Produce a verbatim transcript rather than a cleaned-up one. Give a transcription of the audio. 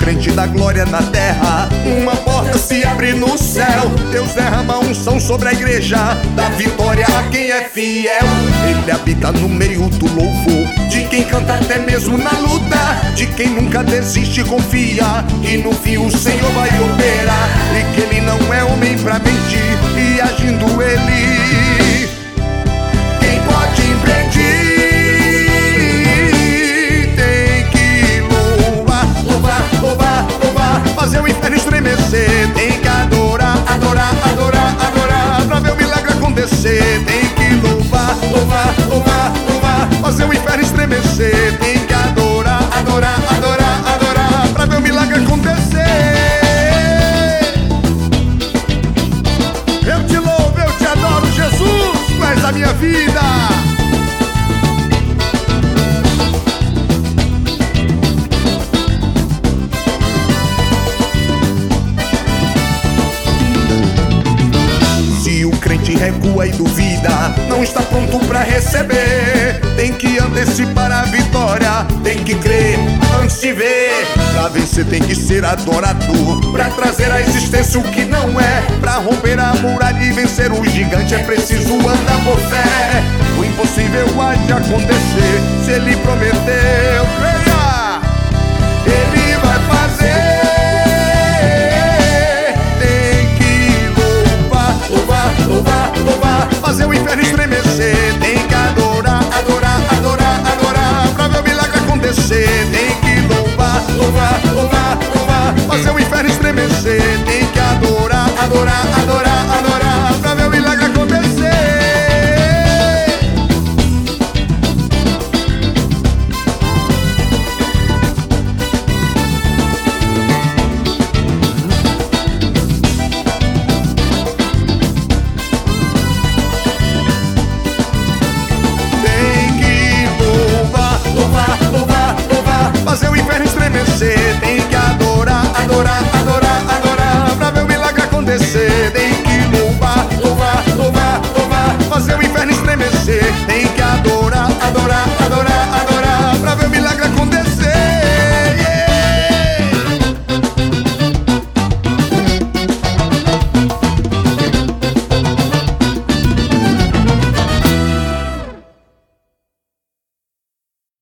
crente dá glória na terra, uma porta se abre no céu. Deus derrama unção sobre a igreja, dá vitória a quem é fiel. Ele habita no meio do louvor, de quem canta até mesmo na luta, de quem nunca desiste e confia, que no fim o Senhor vai operar, e que ele não é homem pra mentir, e agindo ele, quem pode impedir? Fazer o inferno estremecer, tem que adorar, adorar, adorar, adorar. Pra ver o milagre acontecer, tem que louvar, louvar, louvar, louvar. Fazer o inferno estremecer, tem que adorar, adorar, adorar, adorar. Pra ver o milagre acontecer. Eu te louvo, eu te adoro, Jesus, tu és a minha vida. Recua e duvida, não está pronto pra receber. Tem que antecipar a vitória, tem que crer antes de ver. Pra vencer tem que ser adorador, pra trazer à existência o que não é. Pra romper a muralha e vencer o gigante é preciso andar por fé. O impossível há de acontecer, se ele prometeu, creia, ele vai fazer. Louvar, louvar, fazer o inferno estremecer, tem que adorar, adorar, adorar, adorar. Pra ver o milagre acontecer, tem que louvar, louvar, louvar, louvar. Fazer o inferno estremecer, tem que adorar, adorar, adorar, adorar. Pra ver o milagre acontecer. Fazer o inferno estremecer, tem que adorar, adorar, adorar, adorar. Pra ver o milagre acontecer.